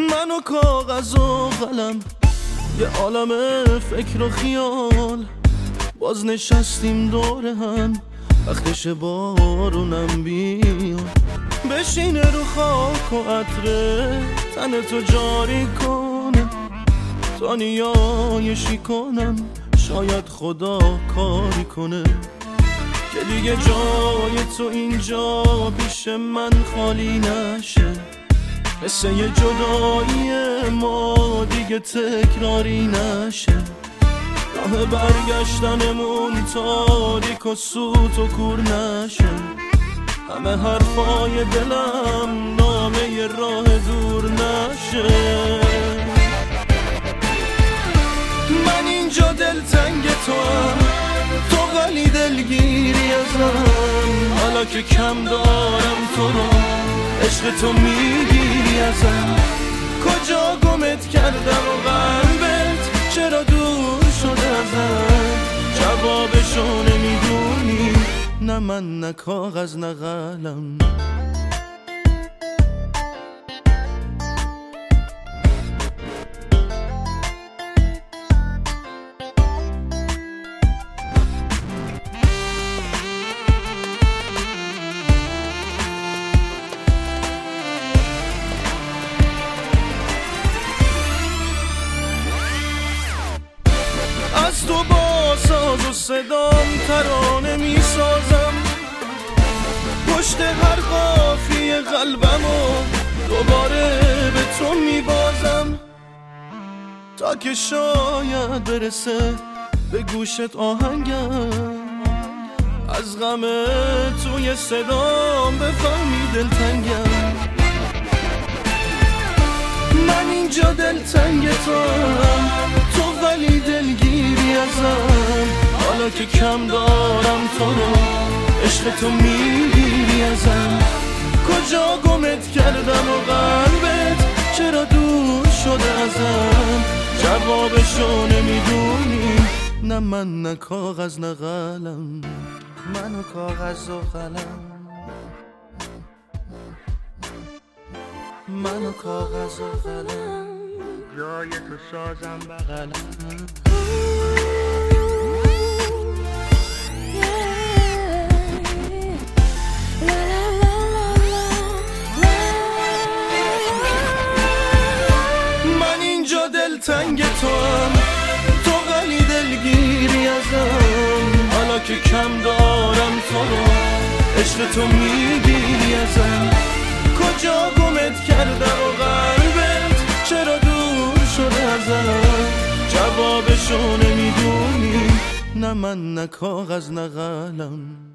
من و کاغذ و قلم، یه عالم فکر و خیال، باز نشستیم دور هم، وقتش بارونم بیاد، بشینه رو خاک و عطره تن تو جاری کنه، تا نیایشی کنم شاید خدا کاری کنه، که دیگه جای تو اینجا پیش من خالی نشه، مثل یه جدایی ما دیگه تکراری نشه، راه برگشتنمون تاریک و سوت و کور نشه، همه حرفای دلم نامه راه دور نشه. من اینجا دلتنگ توام، تو ولی دلگیری ازم، حالا که کم دارم تو رو، عشق تو میگیری ازم، کجا گمت کردم و قلبت چرا دور شده ازم، جوابشو نمیدونی، نه من نه کاغذ نه قلم. از تو با ساز و صدام ترانه می سازم، پشت هر قافیه قلبمو دوباره به تو می بازم، تا که شاید برسه به گوشت آهنگم، از غم توی صدام بفهمی دلتنگم. من اینجا دلتنگ توام، تو ولی دلگیری ازم، حالا که کم دارم تو رو، عشق تو میگیری ازم، کجا گمت کردم و قلبت چرا دور شده ازم، جوابشو نمیدونی، نه من نه کاغذ نه قلم. من و کاغذ و قلم، من و کاغذ و قلم، جای تو سازم بغلم. من اینجا دلتنگ توام، تو ولی دلگیری ازم، حالا که کم دارم تو رو، عشق تو میگیری ازم، کجا گمت کردم و قلبت چرا دور شده ازم، جوابشو نمیدونی، نه من نه کاغذ نه قلم.